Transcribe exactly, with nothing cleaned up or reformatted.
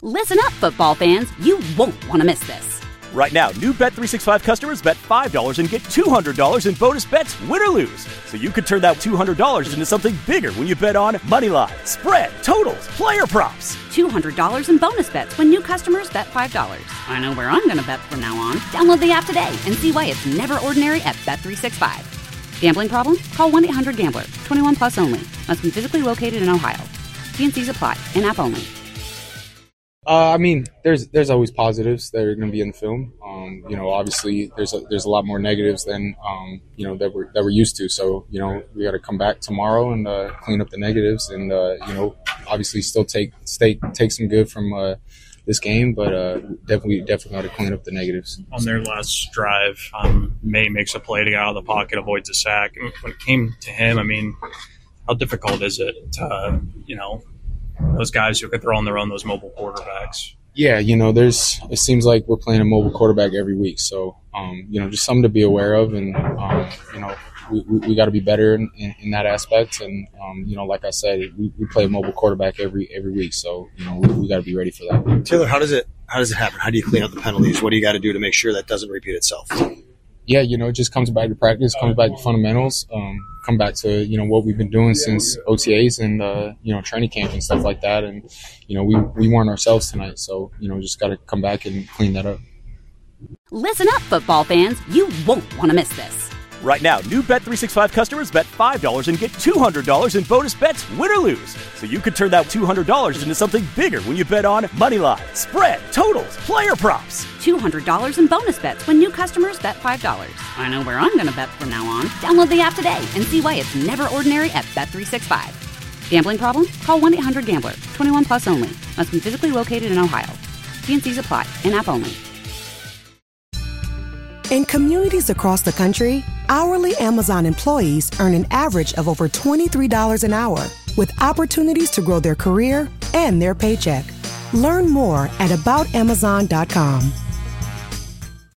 Listen up, football fans. You won't want to miss this. Right now, new Bet three sixty-five customers bet five dollars and get two hundred dollars in bonus bets, win or lose. So you could turn that two hundred dollars into something bigger when you bet on money line, spread, totals, player props. two hundred dollars in bonus bets when new customers bet five dollars. I know where I'm going to bet from now on. Download the app today and see why it's never ordinary at Bet three sixty-five. Gambling problem? Call one eight hundred gambler. twenty-one plus only. Must be physically located in Ohio. T and C's apply. In-app only. Uh, I mean, there's there's always positives that are going to be in the film. Um, you know, obviously there's a, there's a lot more negatives than um, you know that we're that we're used to. So you know, we got to come back tomorrow and uh, clean up the negatives, and uh, you know, obviously still take stay, take some good from uh, this game, but uh, definitely definitely got to clean up the negatives. On their last drive, um, May makes a play to get out of the pocket, avoids a sack. And when it came to him, I mean, how difficult is it to uh, you know? Those guys who could throw on their own, those mobile quarterbacks. Yeah, you know, there's. It seems like we're playing a mobile quarterback every week, so um, you know, just something to be aware of, and um, you know, we, we, we got to be better in, in, in that aspect. And um, you know, like I said, we, we play a mobile quarterback every every week, so you know, we, we got to be ready for that. Taylor, how does it how does it happen? How do you clean up the penalties? What do you got to do to make sure that doesn't repeat itself? Yeah, you know, it just comes back to practice, comes back to fundamentals, um, come back to, you know, what we've been doing since O T As and, uh, you know, training camp and stuff like that. And, you know, we, we weren't ourselves tonight. So, you know, just got to come back and clean that up. Listen up, football fans. You won't want to miss this. Right now, new Bet three sixty-five customers bet five dollars and get two hundred dollars in bonus bets, win or lose. So you could turn that two hundred dollars into something bigger when you bet on money line, spread, totals, player props. two hundred dollars in bonus bets when new customers bet five dollars. I know where I'm going to bet from now on. Download the app today and see why it's never ordinary at Bet three sixty-five. Gambling problem? Call one eight hundred gambler. twenty-one plus only. Must be physically located in Ohio. T and C's apply. In-app only. In communities across the country, hourly Amazon employees earn an average of over twenty-three dollars an hour, with opportunities to grow their career and their paycheck. Learn more at about amazon dot com.